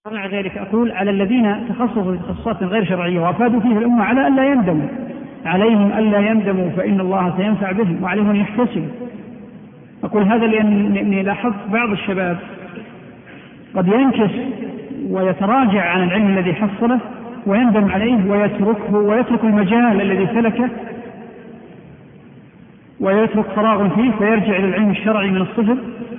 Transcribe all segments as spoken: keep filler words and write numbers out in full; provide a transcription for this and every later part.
مع ذلك أقول على الذين تخصصوا في تخصصات غير شرعية وأفادوا فيه الأمة على ألا يندموا، عليهم ألا يندموا فإن الله سينفع بهم، وعليهم أن يحتسبوا. أقول هذا لأني لاحظت بعض الشباب قد ينكس ويتراجع عن العلم الذي حصله ويندم عليه ويتركه ويترك المجال الذي سلكه ويترك فراغ فيه فيرجع إلى العلم الشرعي من الصفر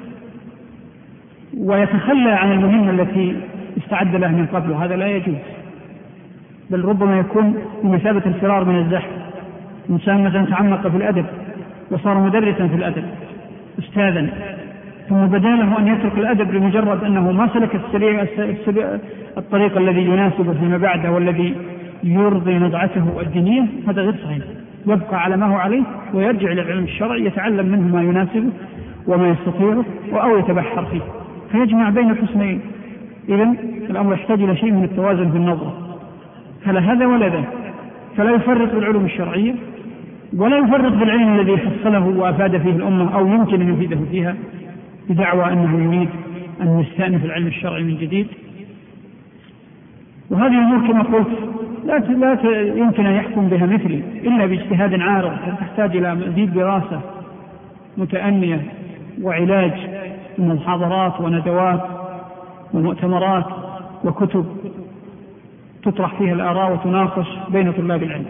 ويتخلى عن المهمة التي استعد له من قبل. هذا لا يجوز، بل ربما يكون بمثابة الفرار من الزحف. إنسان مثلا تعمق في الأدب وصار مدرسا في الأدب أستاذا، ثم بدا له أن يترك الأدب لمجرد أنه ما سلك الطريق الذي يناسبه فيما بعده والذي يرضي نزعته الدينية. هذا غير صحيح، يبقى على ما هو عليه ويرجع إلى العلم الشرعي يتعلم منه ما يناسبه وما يستطيعه أو يتبحر فيه، فيجمع بين الحسنين. إذن الأمر يحتاج إلى شيء من التوازن في النظرة، فلا هذا ولا ذا، فلا يفرط بالعلوم الشرعية ولا يفرط بالعلم الذي حصله وأفاد فيه الأمة أو يمكن أن يفيده فيها بدعوى أنه يريد أن يستأنف العلم الشرعي من جديد. وهذه الأمور كما قلت لا لا يمكن أن يحكم بها مثلي إلا باجتهاد عارض، تحتاج إلى مزيد دراسة متأنية وعلاج من محاضرات وندوات ومؤتمرات وكتب تطرح فيها الآراء وتناقش بين طلاب العلم.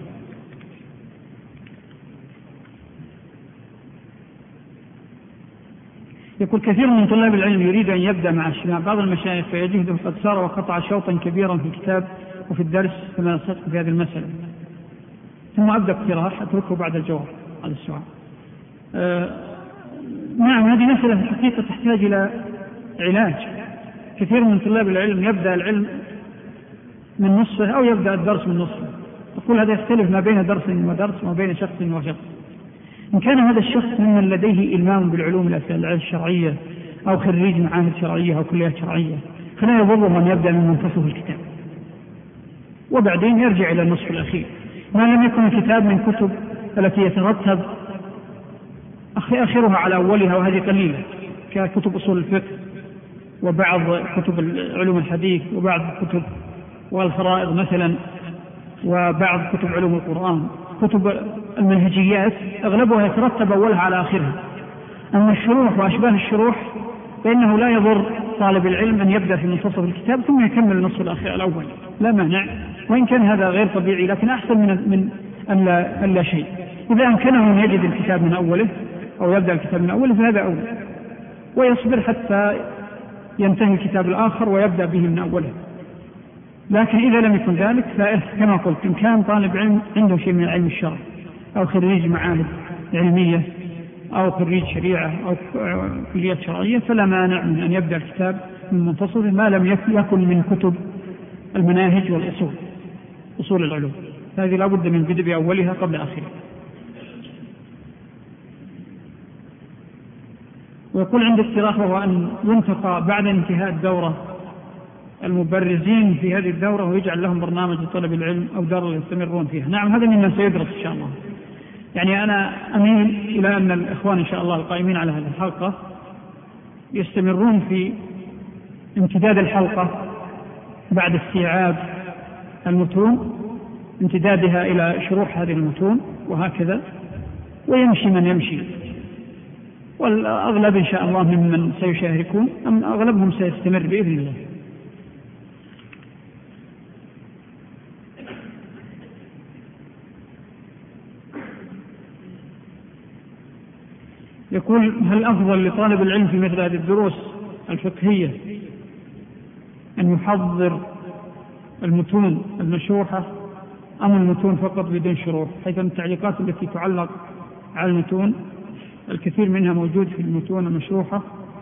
يقول كثير من طلاب العلم يريد أن يبدأ مع بعض المشايخ فيجده قد سار وقطع شوطا كبيرا في الكتاب وفي الدرس فما يصدق في هذه المسألة، ثم أبدأ اقتراح أتركه بعد الجواب على السؤال. آه نعم، هذه مسألة في الحقيقة تحتاج إلى علاج. كثير من طلاب العلم يبدأ العلم من نصفه أو يبدأ الدرس من نصفه. أقول هذا يختلف ما بين درس ودرس وما بين شخص وشخص. إن كان هذا الشخص ممن لديه إلمام بالعلوم الشرعية أو خريج معاهد شرعية أو كليات شرعية فلا يضره أن يبدأ من منتصف الكتاب وبعدين يرجع إلى النصف الأخير، ما لم يكن الكتاب من كتب التي يترتب آخرها على أولها، وهذه قليلة ككتب أصول الفقه وبعض كتب علوم الحديث وبعض كتب والفرائض مثلا وبعض كتب علوم القرآن. كتب المنهجيات أغلبها يترتب أولها على آخرها. أما الشروح وأشباه الشروح فإنه لا يضر طالب العلم أن يبدأ في منتصف الكتاب ثم يكمل النصف الأخير الأول، لا مانع، وإن كان هذا غير طبيعي لكن أحسن من من أن لا, أن لا شيء. إذا أمكنه أن يجد الكتاب من أوله أو يبدأ الكتاب من أوله فهذا أول، ويصبر حتى ينتهي الكتاب الآخر ويبدأ به من أوله. لكن إذا لم يكن ذلك فكما قلت إن كان طالب علم عنده شيء من العلم الشرعي أو خريج معاهد علمية أو خريج شريعة أو كليات شرعية فلا مانع من أن يبدأ الكتاب من منتصفه ما لم يكن من كتب المناهج والأصول أصول العلوم، هذه لا بد من بدء بأولها قبل آخرها. ويقول عند اقتراح وهو أن ينتقى بعد انتهاء الدورة المبرزين في هذه الدورة ويجعل لهم برنامج لطلب العلم أو دار يستمرون فيها. نعم، هذا مما سيدرس إن شاء الله. يعني أنا أميل إلى أن الإخوان إن شاء الله القائمين على هذه الحلقة يستمرون في امتداد الحلقة بعد استيعاب المتون، امتدادها إلى شروح هذه المتون وهكذا، ويمشي من يمشي، والأغلب إن شاء الله ممن سيشاركون أم أغلبهم سيستمر بإذن الله. يقول هل أفضل لطالب العلم في مثل هذه الدروس الفقهية أن يحضر المتون المشروحة أم المتون فقط بدون شروح، حيث التعليقات التي تعلق على المتون الكثير منها موجود في المتون المشروحة؟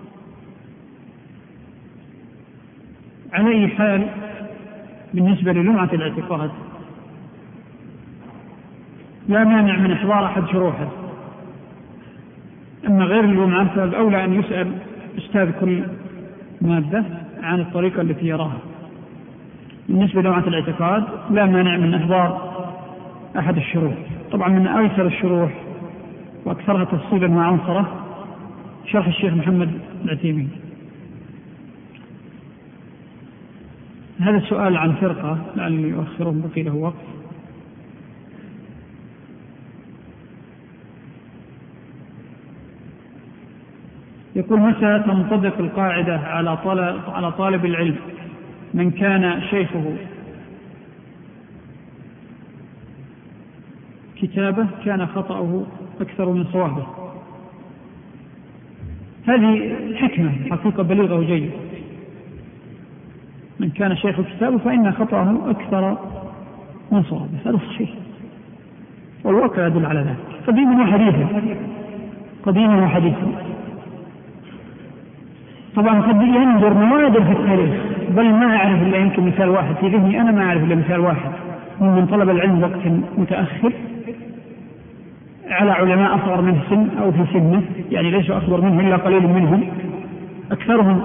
على أي حال بالنسبة للمعة الاعتقاد لا مانع من إحضار أحد شروحه، أما غير اللمعة فالأولى أن يسأل أستاذ كل مادة عن الطريقة التي يراها. بالنسبة للمعة الاعتقاد لا مانع من إحضار أحد الشروح. طبعا من أيسر الشروح وأكثرها تفصيلا وعنصرة شرح الشيخ محمد العثيمين. هذا السؤال عن فرقة لعلي يؤخرهم بقي له وقت. يقول: متى تنطبق القاعدة على طالب, على طالب العلم من كان شيخه كتابه كان خطأه أكثر من صوابه؟ هذه حكمة حقيقة بليغة وجيدة. من كان شيخ كتابه فإن خطأه أكثر من صوابه، هذا صحيح، والواقع يدل على ذلك قديما وحديثا قديما وحديثا. طبعا قد ينظر نوادر في التاريخ، بل ما أعرف إلا يمكن مثال واحد في ذهني، أنا ما أعرف إلا مثال واحد من طلب العلم وقت متأخر على علماء أصغر منه سن أو في سنه، يعني ليسوا أكبر منه إلا قليل منهم، أكثرهم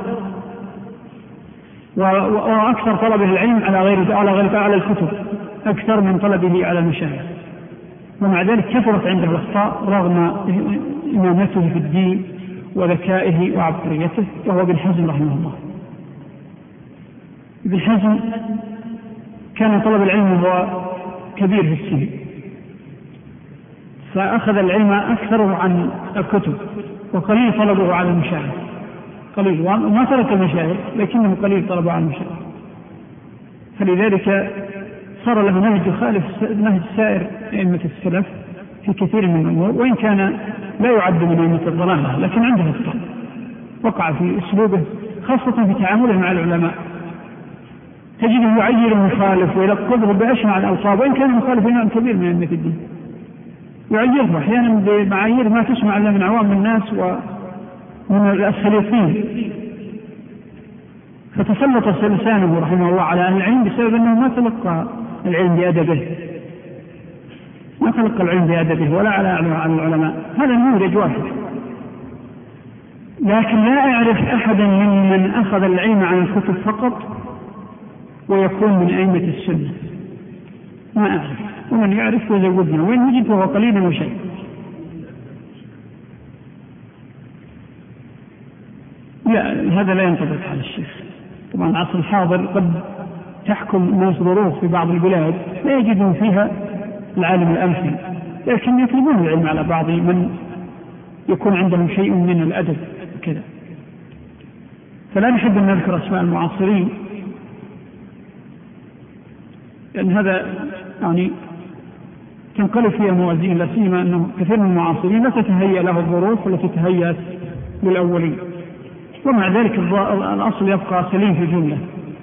وأكثر طلبه العلم على غير على غير على الكتب أكثر من طلبه على المشايخ، ومع ذلك كثرت عنده الأخطاء رغم إمامته في الدين وذكائه وعبقريته، وهو ابن حزم رحمه الله. ابن حزم كان طلب العلم وهو كبير في السن، فأخذ العلم أكثر عن الكتب وقليل طلبه على المشايخ، قليل، وما ترك المشايخ لكنه قليل طلبه على المشايخ، فلذلك صار له نهج يخالف نهج سائر أئمة السلف في كثير من الأمور، وإن كان لا يعد من أئمة الضلالة لكن عنده أخطاء وقع في أسلوبه خاصة في تعامله مع العلماء، تجده يعير المخالف ويلقبه بأشنع الألقاب، وإن كان المخالف إمام كبير من أئمة الدين يعيره أحيانا بمعايير ما تسمع إلا من عوام الناس ومن الأسخليقين، فتسلط لسانه رحمه الله على أهل العلم بسبب أنه ما تلقى العلم بأدبه ما تلقى العلم بأدبه ولا على العلماء. هذا نموذج واحد، لكن لا أعرف أحدا ممن أخذ العلم عن الكتب فقط ويكون من أئمة السنة، ما أعرف، ومن يعرف وزودنا، وإن وجد فهو قليل وشيء. لا، هذا لا ينطبق على الشيخ. طبعا العصر الحاضر قد تحكم الناس ظروف في بعض البلاد لا يجدون فيها العالم الأمثل، لكن يطلبون العلم على بعض من يكون عندهم شيء من الأدب كذا. فلا نحب أن نذكر أسماء المعاصرين، لأن هذا يعني تنقلب فيها موازين، لا سيما أنه كثير من المعاصرين لا تتهيأ له الظروف التي تهيأت للأولين، ومع ذلك الأصل يبقى سليم في الجملة.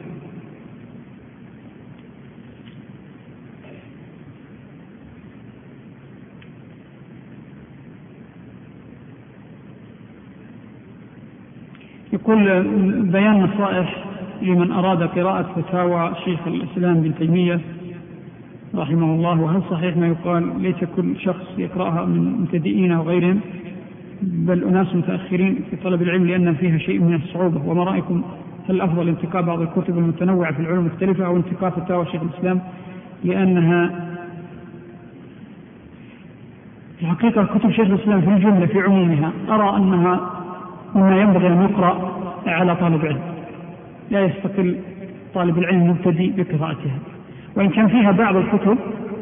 يقول: بيان نصائح لمن أراد قراءة فتاوى شيخ الإسلام ابن تيمية رحمه الله، وهل صحيح ما يقال ليس كل شخص يقرأها من مبتدئين أو غيرهم بل أناس متأخرين في طلب العلم لأن فيها شيء من الصعوبة؟ وما رأيكم، هل الأفضل انتقاء بعض الكتب المتنوعة في العلوم المختلفة أو انتقاء فتاوى شيخ الإسلام؟ لأنها في حقيقة كتب شيخ الإسلام في الجملة في عمومها أرى أنها مما ينبغي أن يقرأ على طالب علم، لا يستقل طالب العلم مبتدئ بقراءتها، وإن كان فيها بعض الكتب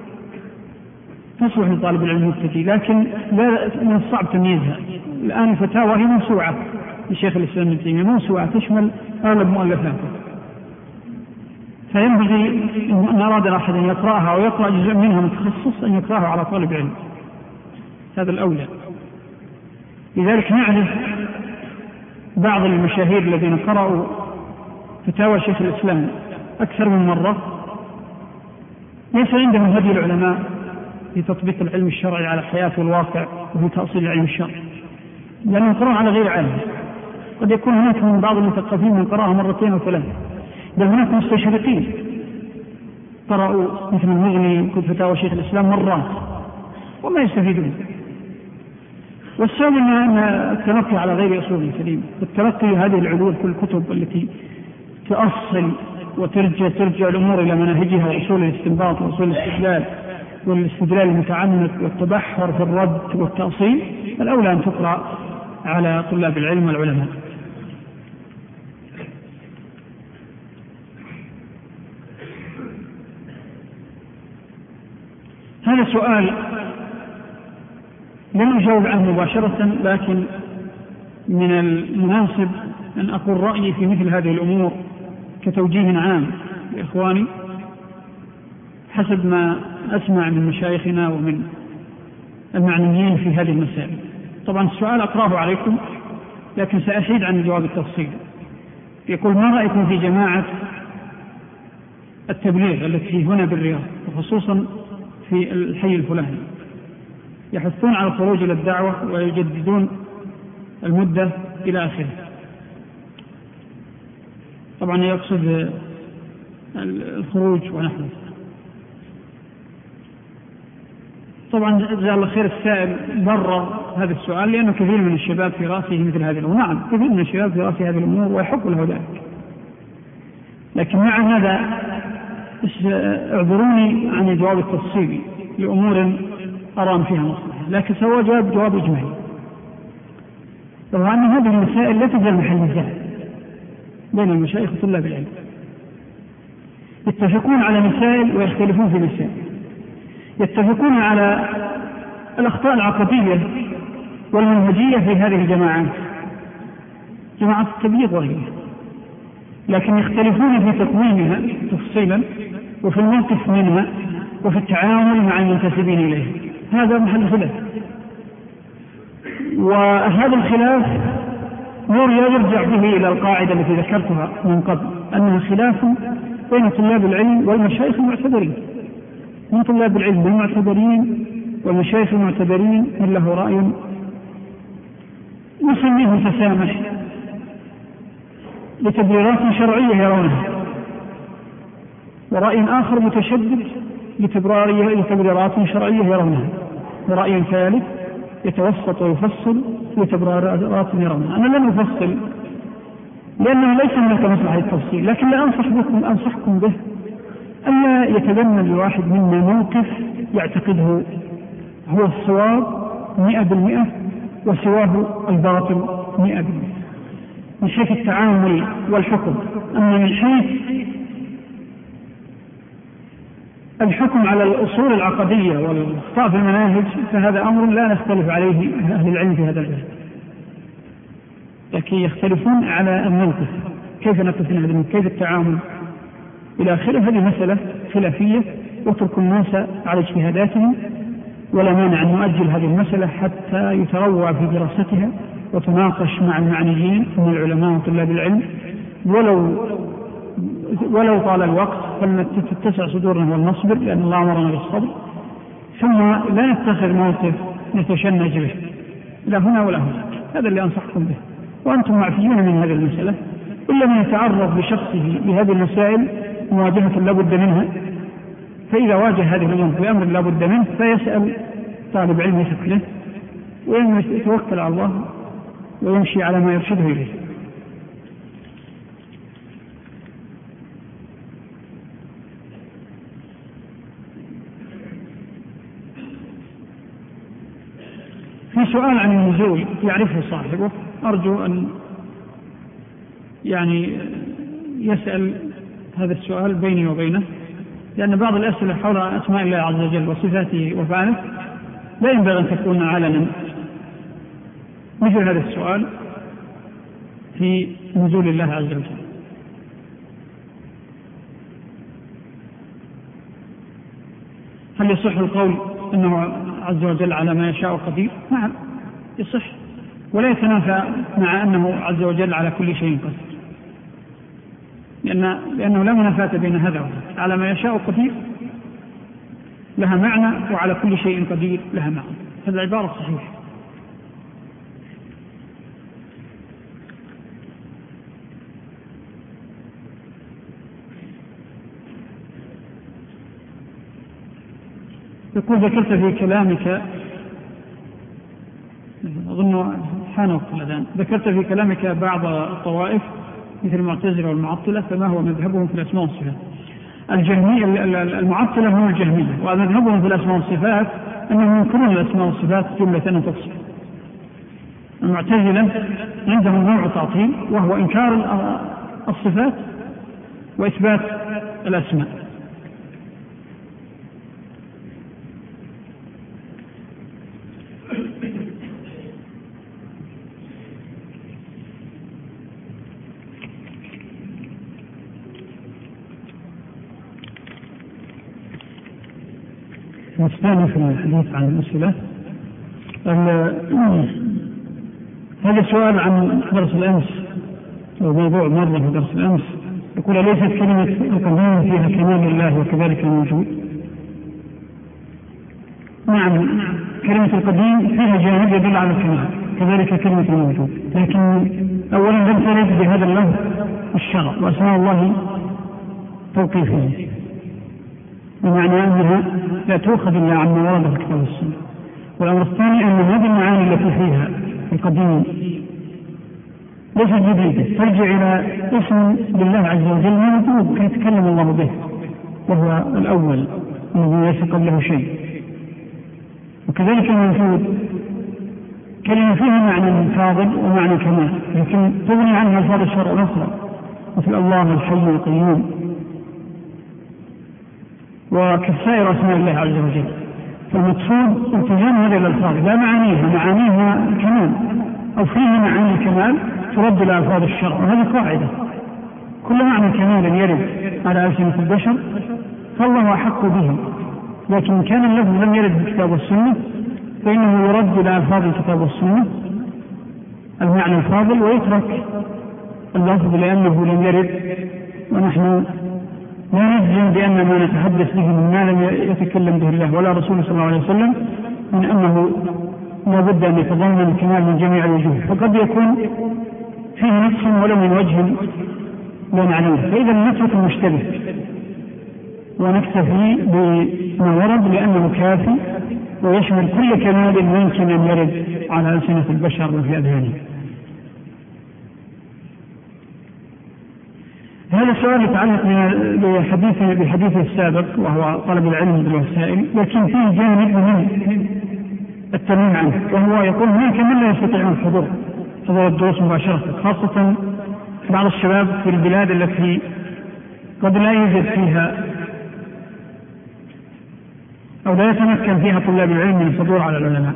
تصلح لطالب العلم المبتدئ لكن لا من الصعب تمييزها. الآن الفتاوى هي موسوعة لشيخ الإسلام ابن تيمية، موسوعة تشمل أغلب مؤلفاته، فينبغي أن أراد أحد أن يقرأها ويقرأ جزء منها متخصص أن يقرأها على طالب علم، هذا الأولى. لذلك نعرف بعض المشاهير الذين قرأوا فتاوى شيخ الإسلام أكثر من مرة ليس عندهم هدي العلماء في تطبيق العلم الشرعي على الحياة والواقع وفي تأصيل العلم الشرعي، لأنهم يقرأون على غير علم. قد يكون هناك من بعض المثقفين من قرأها مرتين أو ثلاث، بل هناك مستشرقين قرأوا مثل المغني فتاوى شيخ الإسلام مرات وما يستفيدون. والسبب أن التلقي على غير أصول سليم، التلقي هذه العلوم كل الكتب التي تأصل وترجع ترجع الأمور إلى مناهجها وأصول الاستنباط وأصول الاستدلال والاستدلال المتعمق والتبحر في الرد والتأصيل، الأولى أن تقرأ على طلاب العلم والعلماء. هذا سؤال لن أجاوب عنه مباشرة، لكن من المناسب أن أقول رأيي في مثل هذه الأمور كتوجيه عام لإخواني حسب ما أسمع من مشايخنا ومن المعنيين في هذه المسائل. طبعا السؤال أقرأه عليكم لكن سأحيد عن الجواب التفصيلي. يقول: ما رأيكم في جماعة التبليغ التي هنا بالرياض وخصوصا في الحي الفلاني يحثون على الخروج إلى الدعوة ويجددون المدة إلى آخره؟ طبعا يقصد الخروج ونحوه. طبعا جزاه الله خير السائل برر هذا السؤال، لأنه كثير من الشباب في رأسه مثل هذه الأمور. نعم، كثير من الشباب في رأسه هذه الأمور ويحق له ذلك، لكن مع هذا اعذروني عن الجواب التفصيلي لأمور أرى فيها مصلحة، لكن سوى جواب جواب إجمالي. طبعا هذه المسائل لا تزال محل نزاع بين المشايخ وطلاب العلم، يتفقون على مسائل ويختلفون في مسائل. يتفقون على الأخطاء العقدية والمنهجية في هذه الجماعات، جماعة التبليغ وغيرها، لكن يختلفون في تقويمها تفصيلا وفي الموقف منها وفي التعامل مع المنتسبين إليه. هذا محل خلاف، وهذا الخلاف نور يرجع به إلى القاعدة التي ذكرتها من قبل، أنها خلاف بين طلاب العلم والمشايخ المعتبرين، من طلاب العلم المعتبرين والمشايخ المعتبرين من له رأي نسميه تسامح لتبريرات شرعية يرونها، ورأي آخر متشدد لتبريرات شرعية يرونها، ورأي ثالث يتوسط ويفصل لتبريرات يرونها. أنا لن أفصل لأنه ليس هناك مصلحة التفصيل، لكن لا أنصح بكم أنصحكم به ألا يتبنى الواحد منا موقف يعتقده هو الصواب مئة بالمئة وسواه الباطل مئة بالمئة من حيث التعامل والحكم. أما من حيث الحكم على الأصول العقدية والأخطاء في المناهج فهذا أمر لا نختلف عليه أهل العلم في هذا الباب، لكن يختلفون على الموقف، كيف نقف في هذا، كيف التعامل إلى آخره. هذه مسألة خلافية، واترك الناس على اجتهاداتهم، ولا مانع أن نؤجل هذه المسألة حتى يتروع في دراستها وتناقش مع المعنيين من العلماء وطلاب العلم، ولو ولو طال الوقت فلنتسع صدورنا والنصبر، لأن الله أمرنا بالصبر، ثم لا نتخذ موقف نتشنج به لا هنا ولا هناك. هذا اللي أنصحكم به، وأنتم معفيون من هذه المسألة، إلا من يتعرض بشخصه لهذه المسائل مواجهة لا بد منها، فإذا واجه هذه الأمور بأمر لا بد منه فيسأل طالب علم يثق له ويتوكل على الله ويمشي على ما يرشده إليه. في سؤال عن النزول يعرفه صاحبه، أرجو أن يعني يسأل هذا السؤال بيني وبينه، لأن بعض الأسئلة حول أسماء الله عز وجل وصفاته وفعله لا ينبغي أن تكون علنا، مثل هذا السؤال في نزول الله عز وجل. هل يصح القول أنه عز وجل على ما يشاء قدير؟ نعم يصح، ولا يتنافى مع أنه عز وجل على كل شيء قدير، لأن لأنه لا منافاة بين هذا وهذا. على ما يشاء قدير لها معنى، وعلى كل شيء قدير لها معنى، هذا العبارة صحيحة. يقول: ذكرت في كلامك، أظن حان وقت الأذان، ذكرت في كلامك بعض الطوائف مثل المعتزلة والمعطلة، فما هو مذهبهم في الأسماء والصفات؟ الجهمية المعطلة هم الجهمية، ومذهبهم في الأسماء والصفات أنهم ينكرون الأسماء والصفات جملة وتفصيل. المعتزلة عندهم نوع تعطيل وهو إنكار الصفات وإثبات الأسماء، الثاني في الحديث عن الأسئلة. هذا سؤال عن درس الأمس أو موضوع مرة في درس الأمس، يقول ليست كلمة القديم فيها كمال الله وكذلك الموجود؟ نعم، كلمة القديم فيها جانب يدل على الكمال، كذلك كلمة الموجود، لكن أولا لم ترد بهذا اللفظ الشرع، وأسماء الله توقيفية، بمعنى أنها لا تؤخذ إلا عن موارد الكتاب والسنة. والأمر الثاني أن هذه المعاني التي فيها القديم ليست جديدة، ترجع إلى اسم لله عز وجل موجود كي يتكلم الله به، وهو الأول الذي ليس قبله شيء. وكذلك الموجود كلمة فيها معنى فاضل ومعنى كمال، لكن تغني عنها ألفاظ الشرع الأخرى مثل الله الحي القيوم وكسائر أسماء الله عز وجل. فالمقصود التزام هذه الألفاظ لا معانيها، معانيها الكمال أو فيها معاني الكمال ترد إلى ألفاظ الشرع، وهذه قاعدة. كل معنى كمال يرد على ألسنة البشر فالله أحق به، لكن كان اللفظ لم يرد في الكتاب والسنة فإنه يرد إلى ألفاظ الكتاب والسنة المعنى الفاضل، ويترك اللفظ لأنه لم يرد. ونحن لا نجزم بأن ما نتحدث به من ما لم يتكلم به الله ولا رسول صلى الله عليه وسلم من أنه لا بد أن يتضمن الكمال من جميع الوجوه، فقد يكون فيه نقص ولو من وجه لا نعلمه. فإذا نترك المشتبه ونكتفي بما ورد لأنه كافي ويشمل كل كمال يمكن أن يرد على ألسنة البشر وفي أذهانهم. هذا السؤال يتعلق بحديث بحديث السابق وهو طلب العلم بالوسائل، لكن فيه جانب من التنويه عنه، وهو يقول هناك من لا يستطيع الحضور حضور الدروس مباشرة، خاصة بعض الشباب في البلاد التي قد لا يوجد فيها أو لا يتمكن فيها طلاب العلم من الحضور على العلماء.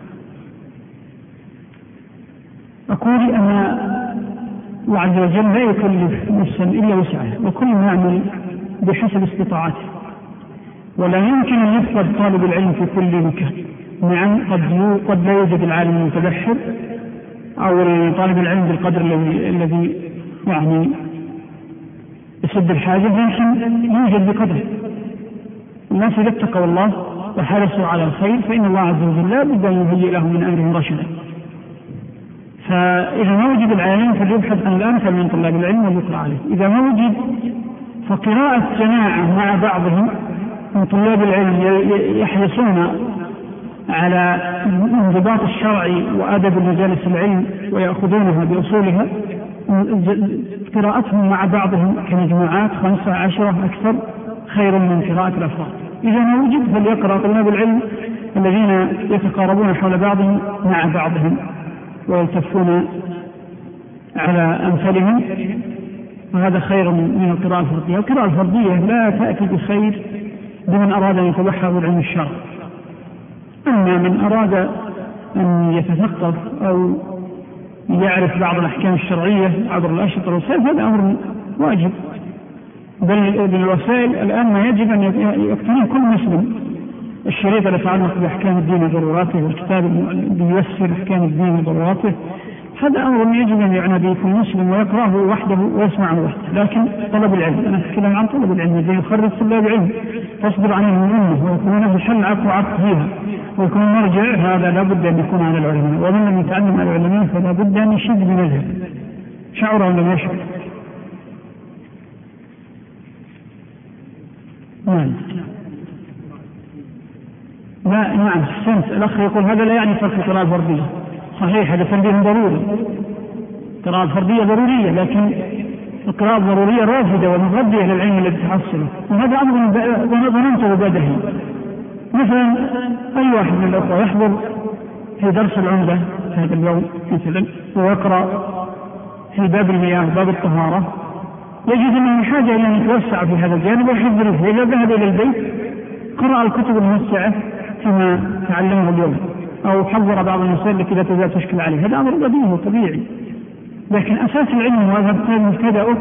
أقول أن الله عز وجل لا يكلف نفسا إلا وسعها، وكل يعمل بحسب استطاعته، ولا يمكن أن يفقد طالب العلم في كل مكان. نعم، قد قد لا يوجد العالم المتبحر أو طالب العلم بالقدر الذي الذي يعني يسد الحاجة، لكن يوجد بقدر. الناس إذا اتقوا الله وحرصوا على الخير فإن الله عز وجل لا بد أن يهيئ له من أمرهم رشدا. فإذا ما وجد العالم فليبحث عن الأمثل من طلاب العلم ويقرأ عليه. إذا ما وجد فقراءة جماعة مع بعضهم من طلاب العلم يحرصون على انضباط الشرع وآداب مجالس العلم ويأخذونها بأصولها، قراءتهم مع بعضهم كمجموعات خمسة عشرة أكثر خير من قراءة الأفراد. إذا ما وجد فليقرأ طلاب العلم الذين يتقاربون حول بعضهم مع بعضهم ويلتفون على أمثالهم، وهذا خير من القراءة الفردية. القراءة الفردية لا تأتي بخير بمن أراد أن يتبحر بالعلم الشرعي، أما من أراد أن يتثقف أو يعرف بعض الأحكام الشرعية عبر الأشرطة والوسائل هذا أمر واجب. بل بالوسائل الآن ما يجب أن يقتنع كل مسلم الشريط التي تتعلق بأحكام الدين وضروراته، والكتاب الذي ييسر أحكام الدين وضروراته. هذا أمر يجب أن يعنى به كل مسلم ويقرأه وحده ويسمعه وحده. لكن طلب العلم، أنا أتكلم عن طلب العلم الذي يخرج طلاب العلم تصدر عليهم الأمة ويكون له حل عفو عفو فيها ويكون مرجع، هذا لا بد أن يكون على العلماء، ومن لم يتعلم على العلماء فلا بد أن يشد بمذهب شعر أو لم يشعر. نعم لا نعم السنت الأخ يقول هذا لا يعني فرق القراءة الفردية. صحيح، هذا تنبيه ضروري، القراءة الفردية ضرورية، لكن القراءة الضرورية رافدة ومغذية للعلم الذي تحصله، وهذا أمر ظننته بدهي. مثلا أي واحد من الأخوة يحضر في درس العمدة هذا اليوم مثلا ويقرأ في باب المياه باب الطهارة، يجد أنه حاجة إلى أن يتوسع في هذا الجانب ويحضره. إذا ذهب إلى البيت قرأ الكتب الموسعة فيما تعلمه اليوم أو حضر بعض المسائل التي لا تزال تشكل عليه، هذا أمر بديهي وطبيعي. لكن أساس العلم وهذا مبتدأه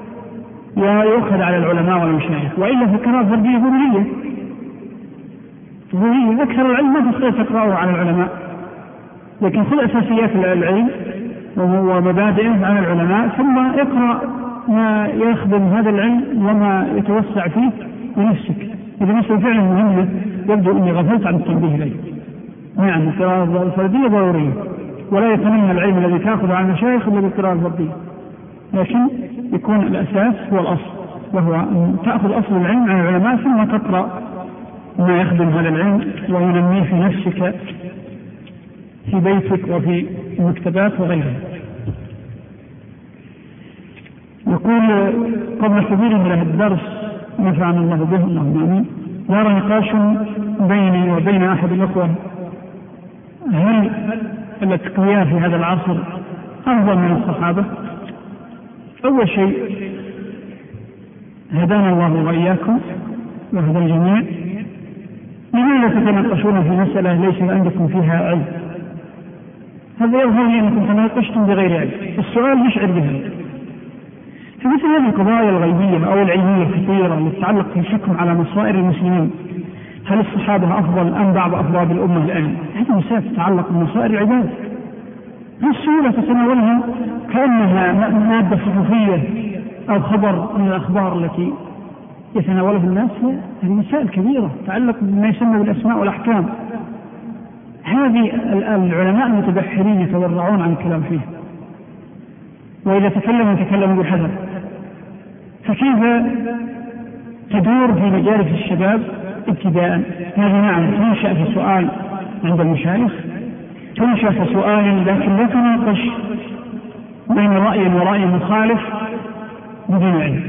يؤخذ على العلماء والمشايخ، وإلا في القراءة الفردية ضرورية. فضولية. أكثر العلم ما تستطيع تقرأه على العلماء، لكن خذ أساسيات العلم ومبادئه عن العلماء، ثم اقرأ ما يخدم هذا العلم وما يتوسع فيه لنفسك. إذا مسألة فعلا مهمة يبدو أني غفلت عن التنبيه إليه. نعم القراءة الفردية ضرورية، ولا يتمنى العلم الذي تأخذ عن المشايخ إلا بالقراءة الفردية، لكن يكون الأساس هو الأصل، وهو أن تأخذ أصل العلم عن العلماء ثم تقرأ ما يخدم هذا العلم وينميه في نفسك في بيتك وفي المكتبات وغيرها. يقول قبل حضوري إلى الدرس نفعنا الله به اللهم آمين، يرى نقاش بيني وبين أحد الأخوة هل الأتقياء في هذا العصر أفضل من الصحابة؟ أول شيء هدانا الله وإياكم وهدى الجميع، لماذا تتناقشون في مسألة ليس عندكم فيها علم؟ هذا يظهر لي أنكم تناقشتم بغير علم. السؤال يشعر بها في مثل هذه القضايا الغيبية أو العلمية الكثيرة التي تتعلق في الحكم على مصائر المسلمين، هل الصحابة أفضل أم بعض أفراد الأمة الآن؟ هذه مسائل تتعلق بمصائر العباد بالسهولة تتناولها كأنها مادة صحفية أو خبر من الأخبار التي يتناولها الناس. هذه مسائل كبيرة تتعلق بما يسمى بالأسماء والأحكام. هذه العلماء المتبحرين يتورعون عن الكلام فيها، وإذا تكلموا تكلموا بالحذر. فكيف تدور في مجالس الشباب ابتداء؟ هذه نعم تنشأ في سؤال عند المشايخ، تنشأ في سؤال، لكن لا تناقش بين رأي ورأي مخالف بدون علم.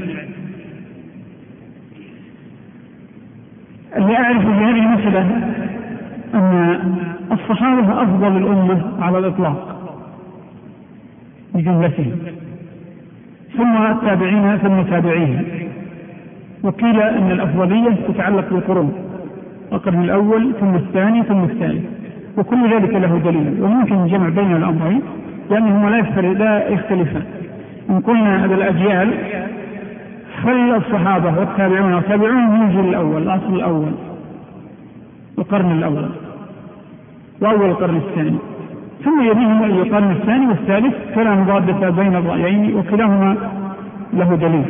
اللي أعرف في هذه المسألة أن الصحابة أفضل الأمة على الإطلاق بجملتهم، ثم التابعين ثم تابعين. وقيل أن الأفضلية تتعلق بالقرون، القرن الأول ثم الثاني ثم الثالث، وكل ذلك له دليل، وممكن الجمع بين الأمرين لأنهما لا يختلفان. إن قلنا هذا الأجيال فالصحابة والتابعون والتابعون من الجيل الأول، العصر الأول، القرن الأول وأول القرن الثاني، ثم يليهم القرن الثاني والثالث، فلا مضادة بين الرأيين وكلاهما له دليل.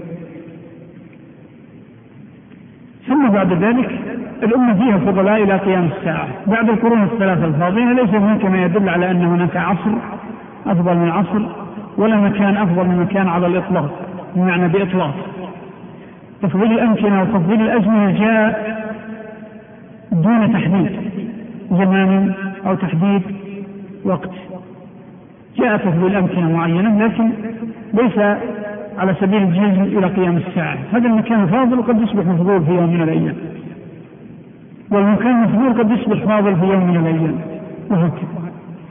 ثم بعد ذلك الأمة فيها فضلاء إلى قيام الساعة. بعد القرون الثلاثة الفاضلة ليس هناك ما يدل على أن هناك عصر أفضل من عصر ولا مكان أفضل من مكان على الإطلاق، بمعنى بإطلاق. تفضيل الأمكنة وتفضيل الأزمنة جاء دون تحديد زمان أو تحديد وقت. جاء تفضيل الأمكنة معينة لكن ليس على سبيل الجزم إلى قيام الساعة. هذا المكان فاضل وقد يصبح مفضول في يوم من الأيام، والمكان مفضول قد يصبح فاضل في يوم من الأيام، وهكذا.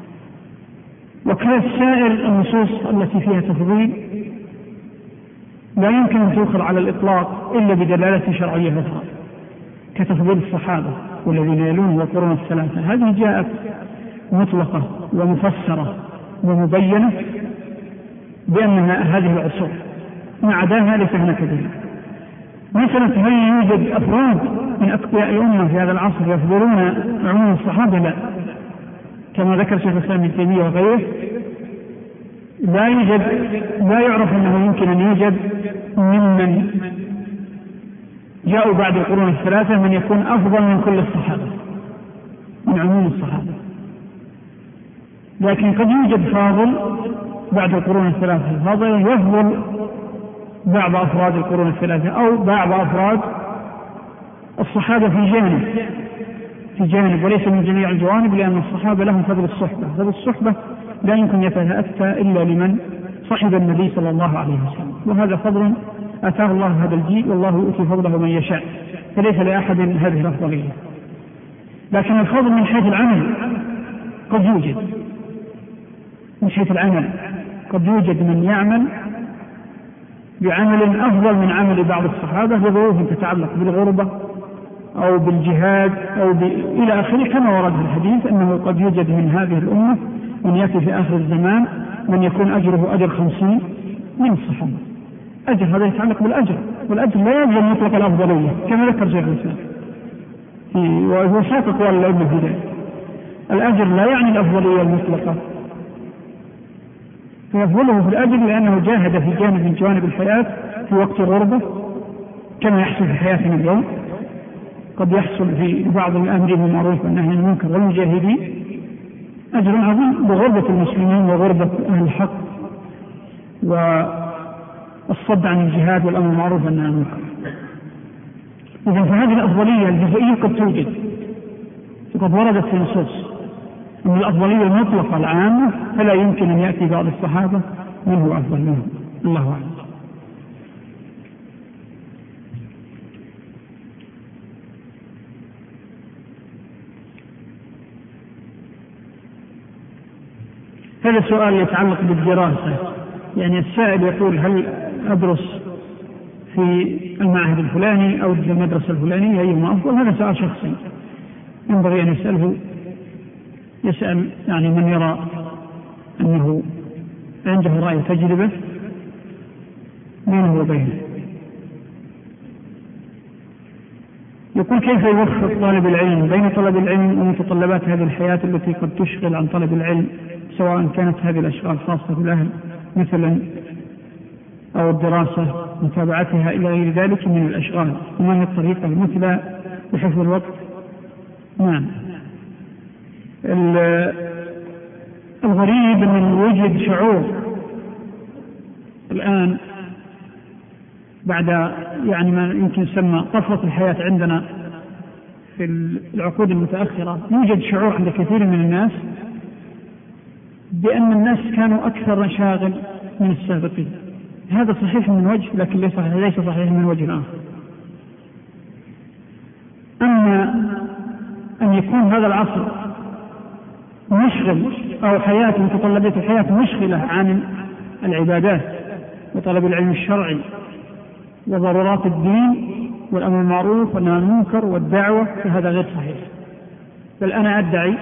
وكانت سائر النصوص التي فيها تفضيل لا يمكن أن تؤخذ على الإطلاق إلا بدلالة شرعية أخرى، كتفضيل الصحابة والذين يلون والقرون الثلاثة. هذه جاءت مطلقة ومفسرة ومبينة بأنها هذه العصور، ما عداها ليس هناك دليل. مثلا هل يوجد أفراد من أتقياء الأمة في هذا العصر يفضلون عموم الصحابة؟ لا، كما ذكر شيخ الإسلام ابن تيمية وغيره. لا يوجد، لا يعرف أنه يمكن أن يوجد ممن جاءوا بعد القرون الثلاثة من يكون أفضل من كل الصحابة من عموم الصحابة، لكن قد يوجد فاضل بعد القرون الثلاثة الفاضلة يفضل بعض أفراد القرون الثلاثة أو بعض أفراد الصحابة في جانب في جانب وليس من جميع الجوانب، لأن الصحابة لهم فضل الصحبة. فضل الصحبة لا يمكن يتأتى إلا لمن صحب النبي صلى الله عليه وسلم، وهذا فضل أتاه الله هذا الجيل، والله يؤتي فضله من يشاء، فليس لأحد هذه الأفضلية. لكن الفضل من حيث العمل قد يوجد، من حيث العمل قد يوجد من يعمل بعمل أفضل من عمل بعض الصحابة لظروف تتعلق بالغربة أو بالجهاد أو ب... إلى آخره، كما ورد في الحديث أنه قد يوجد من هذه الأمة من يأتي في آخر الزمان من يكون أجره أجر خمسين من الصحابة. أجر هذا يتعلق بالأجر، والأجر لا يلزم مطلق الأفضلية كما ذكر شيخ الإسلام. ووساط أقوال العلم في ذلك. الأجر لا يعني الأفضلية المطلقة، فيفضله في الأجر لأنه جاهد في جانب من جوانب الحياة في وقت الغربة كما يحصل في حياتنا اليوم. قد يحصل في بعض الأمر بالمعروف والنهي عن المنكر والمجاهدين أجر عظيم بغربة المسلمين وغربة أهل الحق والصد عن الجهاد والأمر بالمعروف والنهي عن المنكر. إذن فهذه الأفضلية الجزئية قد توجد وقد وردت في نصوص، أما الأفضلية المطلقة العامة فلا يمكن أن يأتي بعض الصحابة من هو أفضل منهم. الله أعلم. هذا سؤال يتعلق بالدراسة، يعني السائل يقول هل أدرس في المعهد الفلاني أو المدرسة الفلانية أيهما أفضل؟ هذا سؤال شخصي ينبغي أن يسأله يسأل يعني من يرى أنه عنده رأي تجربة بينه وبينه. يقول كيف يوفق طالب العلم بين طلب العلم ومتطلبات هذه الحياة التي قد تشغل عن طلب العلم، سواء كانت هذه الأشغال خاصة بالأهل مثلا أو الدراسة متابعتها إلى غير ذلك من الأشغال، وما هي الطريقة المثلى لحفظ الوقت؟ نعم، الغريب من وجد شعور الآن بعد يعني ما يمكن يسمى طفرة الحياة عندنا في العقود المتأخرة، يوجد شعور عند كثير من الناس بأن الناس كانوا أكثر مشاغل من السابقين. هذا صحيح من وجه، لكن ليس ليس صحيح من وجه آخر. أما أن يكون هذا العصر مشغل أو حياة متطلبات الحياة مشغلة عن العبادات وطلب العلم الشرعي وضرورات الدين والأمر بالمعروف والنهي عن المنكر والدعوة، فهذا غير صحيح. بل أنا أدعي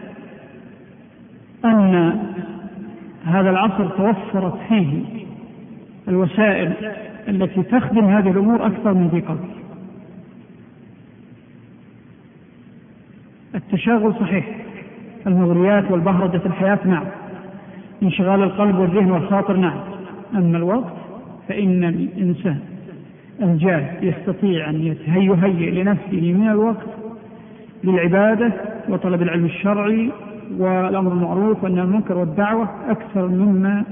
أن هذا العصر توفرت فيه الوسائل التي تخدم هذه الأمور أكثر من ذي قبل. التشاغل صحيح، المغريات والبهرجة الحياة نعم، انشغال القلب والذهن والخاطر نعم، أما الوقت فإن الإنسان الجاد يستطيع أن يتهيئ لنفسه من الوقت للعبادة وطلب العلم الشرعي والأمر بالمعروف والنهي عن المنكر والدعوة أكثر مما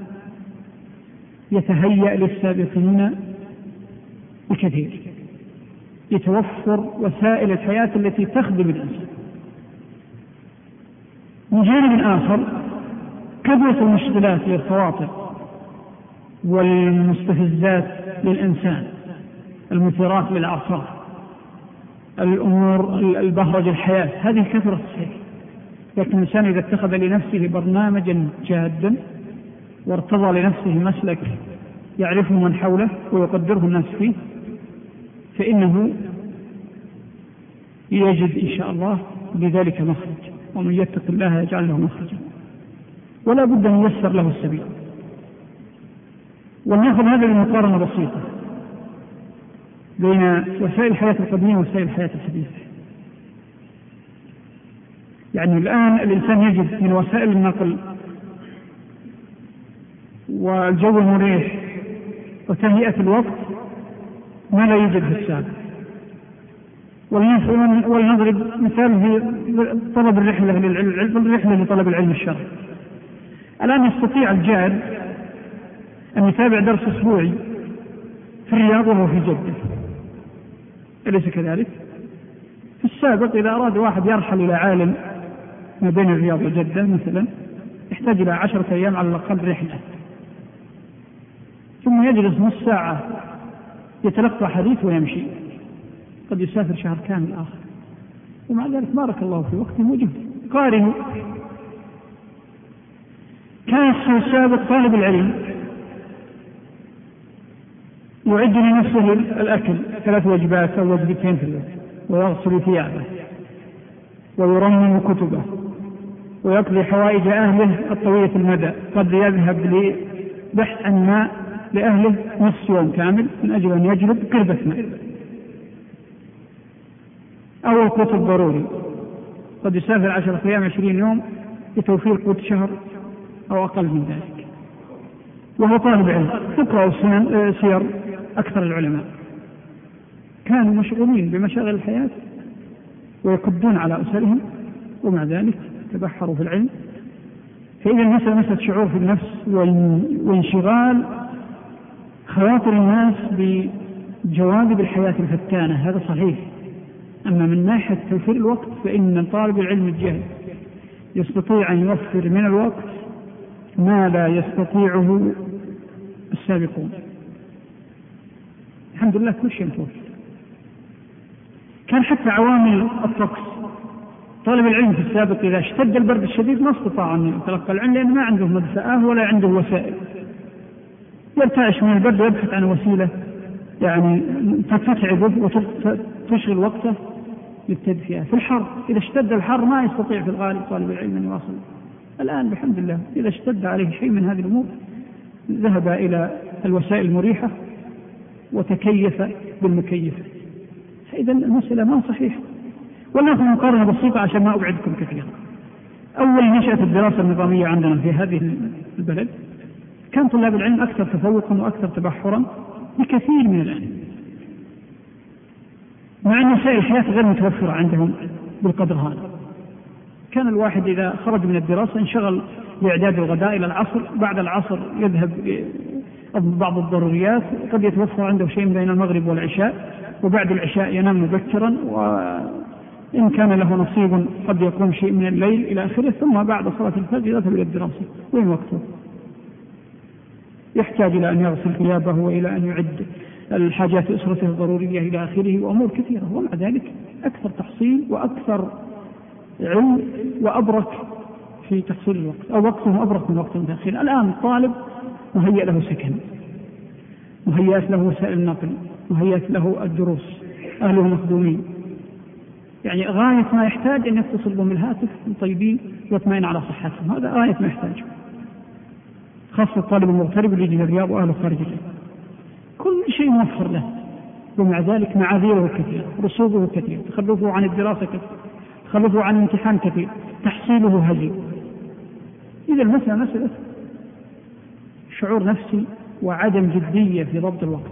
يتهيأ للسابقين بكثير. يتوفر وسائل الحياة التي تخدم الإنسان. من جانب آخر كثرة المشكلات للخواطر والمستفزات للإنسان، المثيرات للأعصاب، الأمور البهرج الحياة، هذه كثرة صحيح. لكن الإنسان إذا اتخذ لنفسه برنامجا جادا وارتضى لنفسه مسلك يعرفه من حوله ويقدره الناس فيه، فإنه يجد إن شاء الله بذلك مخرج، ومن يتق الله يجعل له مخرجا، ولا بد أن ييسر له السبيل. ولنأخذ هذه المقارنة بسيطة بين وسائل الحياة القديمة ووسائل الحياة الحديثة. يعني الآن الإنسان يجد من وسائل النقل والجو المريح وتهيئة الوقت ما لا يوجد في السابق. ولنضرب مثال في طلب الرحلة للعلم، الرحلة لطلب العلم الشرعي. الآن يستطيع الجاد أن يتابع درس أسبوعي في الرياض وهو في جدة، أليس كذلك؟ في السابق إذا أراد واحد يرحل إلى عالم ما بين الرياض وجدة مثلا يحتاج إلى عشرة أيام على الأقل رحلة، ثم يجلس نص ساعة يتلقى حديث ويمشي، قد يسافر شهر كامل آخر، ومع ذلك بارك الله في وقته وجهده. قارنوا، كان في السابق طالب العلم يعد لنفسه الأكل ثلاث وجبات أو وجبتين في اليوم، ويغسل ثيابه ويرمم كتبه ويقضي حوائج أهله الطويلة المدى، قد يذهب لبحث عن ماء لأهله نصف يوم كامل من أجل أن يجلب قربة ماء، أو الكتب ضروري، قد يسافر عشرة أيام عشرين يوم لتوفير قوت شهر أو أقل من ذلك، وهو طالب علم. تقرأ سير أكثر العلماء كانوا مشغولين بمشاغل الحياة ويقدون على أسرهم، ومع ذلك تبحروا في العلم. فإذا المسألة مسألة شعور في النفس وانشغال خواطر الناس بجوانب الحياة الفتانة، هذا صحيح. أما من ناحية توفير الوقت فإن طالب العلم الجاهل يستطيع أن يوفر من الوقت ما لا يستطيعه السابقون. الحمد لله كل شيء متوفر. كان حتى عوامل الطقس، طالب العلم في السابق إذا اشتد البرد الشديد ما استطاع أن يتلقى العلم لأنه ما عنده مدفأة ولا عنده وسائل، يرتعش من البرد ويبحث عن وسيلة يعني تتعبه وتشغل وقته للتدفئة. في الحر إذا اشتد الحر ما يستطيع في الغالب طالب العلم أن يواصل. الآن بحمد الله إذا اشتد عليه شيء من هذه الأمور ذهب إلى الوسائل المريحة وتكيف بالمكيف. فإذا المسألة ما صحيحة. ولنأخذ مقارنة بسيطة عشان ما أبعدكم كثيرا. أول نشأت الدراسة النظامية عندنا في هذه البلد كان طلاب العلم أكثر تفوقا وأكثر تبحرا بكثير من الآن، مع أن وسائل الحياة غير متوفرة عندهم بالقدر هذا. كان الواحد إذا خرج من الدراسة انشغل بإعداد الغداء إلى العصر، بعد العصر يذهب بعض الضروريات، قد يتوفر عنده شيء بين المغرب والعشاء، وبعد العشاء ينام مبكرا، وإن كان له نصيب قد يقوم شيء من الليل إلى آخره، ثم بعد صلاة الفجر يذهب إلى الدراسة. وين وقته؟ يحتاج إلى أن يغسل ثيابه وإلى أن يعد الحاجات أسرته الضرورية إلى آخره وأمور كثيرة، ومع ذلك أكثر تحصيل وأكثر علم وأبرك في تحصيل الوقت، أو وقته أبرك من وقت متأخر. الآن الطالب مهيأ له سكن، مهيأت له وسائل النقل، مهيأت له الدروس، أهله مخدومين، يعني غاية ما يحتاج أن يتصل بهم الهاتف طيبين ويطمئن على صحتهم، هذا غاية ما يحتاج، خاصة الطالب المغترب اللي يجي من الرياض وأهله خارج الرياض، كل شيء موفر له، ومع ذلك معاذيره كثير، رسوبه كثير، تخلفه عن الدراسة كثير، تخلفه عن الامتحان كثير، تحصيله هزيل. إذا المسألة مسألة شعور نفسي وعدم جدية في ضبط الوقت.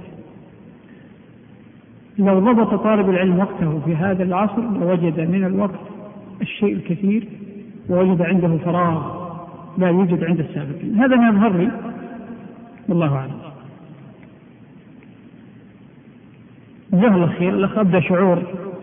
لو ضبط طالب العلم وقته في هذا العصر لوجد من الوقت الشيء الكثير، ووجد عنده فراغ لا يوجد عند السابقين. هذا ما يظهر لي والله أعلم. جزاه الله خير. الأخ أبدأ شعور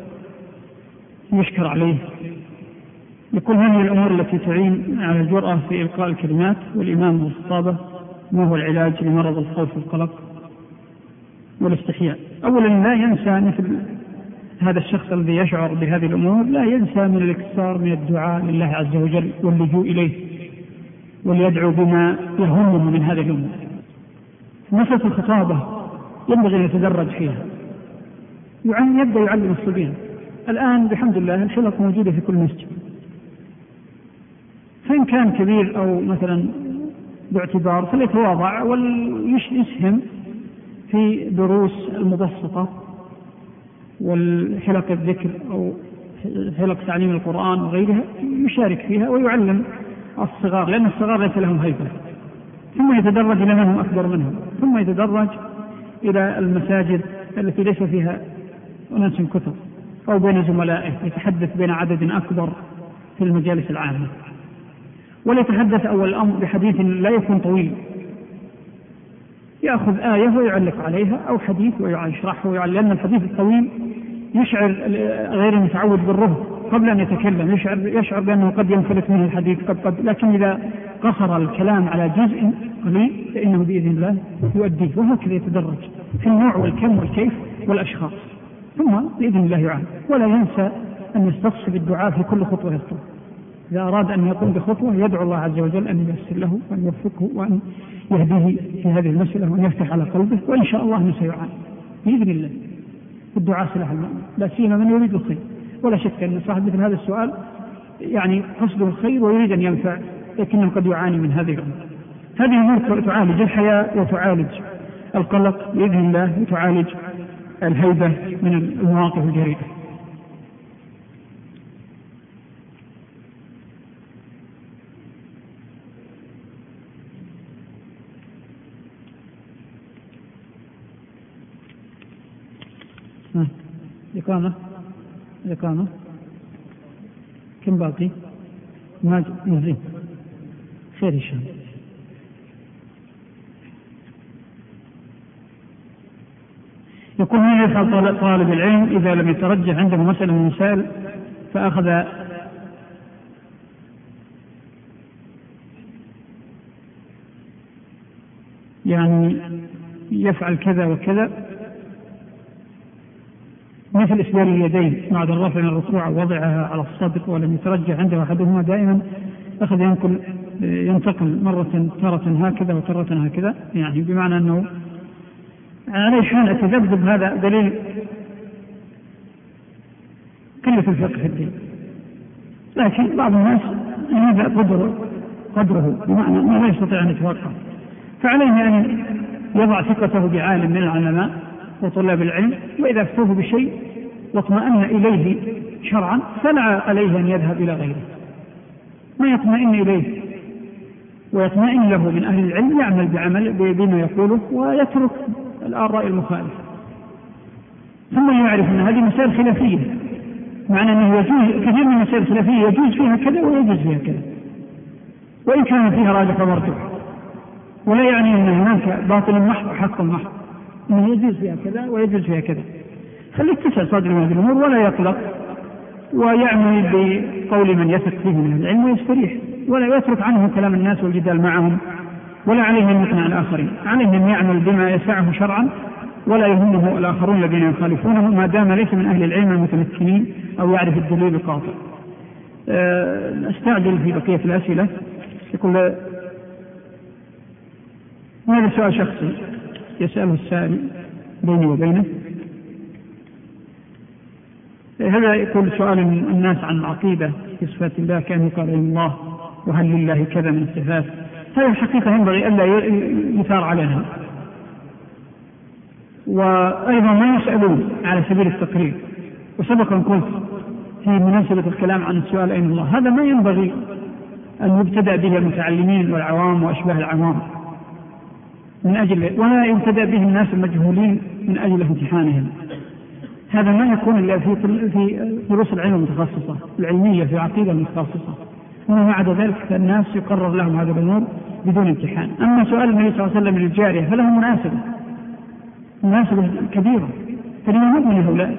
يشكر عليه، يقول هذه الأمور التي تعين على الجرأة في إلقاء الكلمات والإمام والخطابة، ما هو العلاج لمرض الخوف والقلق والاستحياء؟ أولا لا ينسى مثل هذا الشخص الذي يشعر بهذه الأمور لا ينسى من الاكثار من الدعاء لله عز وجل واللجوء إليه، وليدعو بما يهمه من هذه الأمور. مسألة الخطابة ينبغي أن يتدرج فيها، يعني يبدأ يعلم الصبيان. الآن بحمد الله الحلق موجودة في كل مسجد، فإن كان كبير أو مثلا باعتبار فليتواضع ويسهم في دروس المبسطة والحلق الذكر أو حلق تعليم القرآن وغيرها، يشارك فيها ويعلم الصغار، لأن الصغار ليس لهم هيبة، ثم يتدرج إلى من هم أكبر منهم، ثم يتدرج إلى المساجد التي ليس فيها أناس كثر أو بين زملائه، يتحدث بين عدد أكبر في المجالس العامة، وليتحدث أول الأمر بحديث لا يكون طويل، يأخذ آية ويعلق عليها أو حديث ويشرحه ويعلق، لأن الحديث الطويل يشعر غير المتعود بالرهب قبل أن يتكلم، يشعر, يشعر بأنه قد ينفلت منه الحديث قد قد لكن إذا قصر الكلام على جزء قليل فإنه بإذن الله يؤديه، وهكذا يتدرج في النوع والكم والكيف والأشخاص، ثم بإذن الله يعلم. ولا ينسى أن يستصحب الدعاء في كل خطوة يخطوها، إذا أراد أن يقوم بخطوة يدعو الله عز وجل أن ييسر له وأن يوفقه وأن يهديه في هذه المسألة وأن يفتح على قلبه، وإن شاء الله أنه سيعان بإذن الله. الدعاء سلاح المؤمن، لا سيما من يريد الخير، ولا شك أن صاحب مثل هذا السؤال يعني قصده الخير ويريد أن ينفع، لكنه قد يعاني من هذه الأمور. هذه الأمور تعالج الحياة وتعالج القلق بإذن الله، وتعالج الهيبة من المواقف الجريئة. ها إقامة الإقامة كم باقي؟ ما زين خير إن شاء الله. يقول ما يفعل طالب العلم إذا لم يترجح عنده مسألة من المسائل فأخذ يعني يفعل كذا وكذا مثل إسدال اليدين بعد الرفع من الركوع ووضعها على الصدر ولم يترجح عنده أحدهما دائما أخذ ينقل ينتقل مرة تارة هكذا وتارة هكذا، يعني بمعنى أنه عليه حال التذبذب. هذا دليل قلة الفقه في الدين، لكن بعض الناس هذا قدر قدره بمعنى أنه لا يستطيع أن يتوقع، فعليه أن يضع ثقته بعالم من العلماء وطلاب العلم، وإذا افتوه بشيء واطمأن إليه شرعا فلا عليه أن يذهب إلى غيره، ما يطمئن إليه ويطمئن له من أهل العلم يعمل بعمل بما يقوله ويترك الآراء المخالفة. ثم يعرف أن هذه مسائل خلافية، معنى أنه يجوز كثير من المسائل الخلافية يجوز فيها كذا ويجوز فيها كذا وإن كان فيها راجح ومرجوح، ولا يعني أن هناك باطل محض وحق محض، أنه يجوز فيها كذا ويجوز فيها كذا. خليك تسأل صادر من هذه الأمور ولا يطلق ويعمل بقول من يثق فيه من العلم ويستريح، ولا يترك عنه كلام الناس والجدال معهم، ولا عليه أن يقنع الآخرين، عليه أن يعمل بما يسعه شرعا ولا يهمه الآخرون الذين يخالفونه ما دام ليس من أهل العلم المتمكنين أو يعرف الدليل القاطع. أستعجل في بقية الأسئلة. يقول هذا سؤال شخصي يسأله السائل بيني وبينه. هذا يقول سؤال الناس عن العقيدة في صفات الله كأنه قال الله وهل لله كذا من الصفات. هذه الحقيقة ينبغي ألا يثار عليها، وأيضا ما يسألون على سبيل التقرير. وسبق أن قلت في مناسبة الكلام عن السؤال أين الله، هذا ما ينبغي أن يبتدأ به المتعلمين والعوام وأشباه العوام من أجل، ولا يبتدأ به الناس المجهولين من أجل امتحانهم. هذا ما يكون إلا في في دروس العلم المتخصصة العلمية في عقيدة متخصصة، وما بعد ذلك فالناس يقرر لهم هذا الأمور بدون امتحان. أما سؤال النبي صلى الله عليه وسلم للجارية فله مناسبة مناسبة كبيرة، فلما من هؤلاء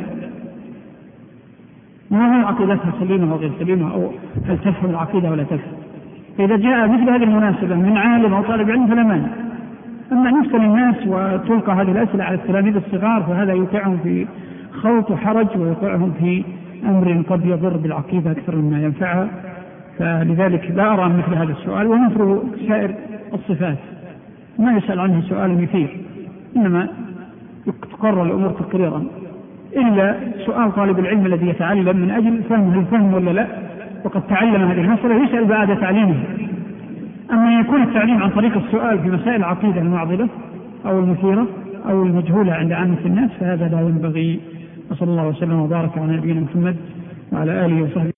ما هو عقيدتها سليمة أو غير سليمة، أو هل تفهم العقيدة ولا تفهم. فإذا جاء مثل هذه المناسبة من عالم أو طالب علم فلا مانع. أما أن يسأل الناس وتلقى هذه الأسئلة على التلاميذ الصغار فهذا يوقعهم في خوف وحرج ويوقعهم في أمر قد يضر بالعقيدة أكثر مما ينفعها. فلذلك لا أرى مثل هذا السؤال، ومثل سائر الصفات ما يسأل عنه سؤال مثير، إنما تقرر الأمور تقريرا، إلا سؤال طالب العلم الذي يتعلم من أجل فهم الفهم ولا لا وقد تعلم هذه المسألة يسأل بعد تعليمه. أما يكون التعليم عن طريق السؤال في مسائل العقيدة المعضلة أو المثيرة أو المجهولة عند عامة الناس فهذا لا ينبغي. وصلى الله وسلم وبارك على نبينا محمد وعلى آله وصحبه.